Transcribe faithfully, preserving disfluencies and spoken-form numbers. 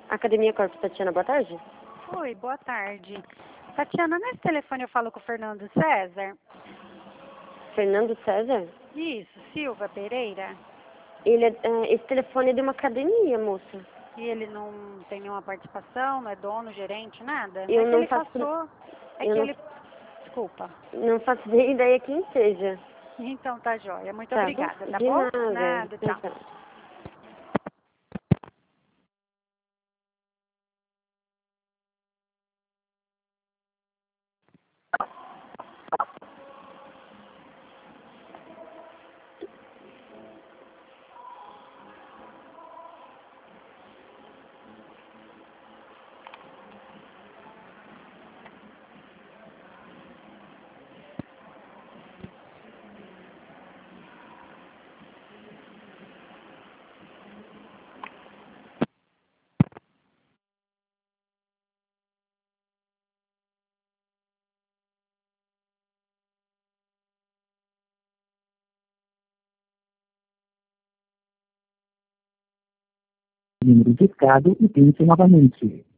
Academia Corpo, Tatiana, boa tarde. Oi, boa tarde. Tatiana, nesse telefone eu falo com o Fernando César? Fernando César? Isso, Silva Pereira. Ele é, é, esse telefone é de uma academia, moça. E ele não tem nenhuma participação, não é dono, gerente, nada? Eu é que não ele faço... passou, é eu que não, ele... Desculpa. não faço nem ideia quem seja. Então tá jóia. Muito Tá bom? obrigada, tá De bom? nada. Nada, Tchau, tchau. tchau. Número discado e tente novamente.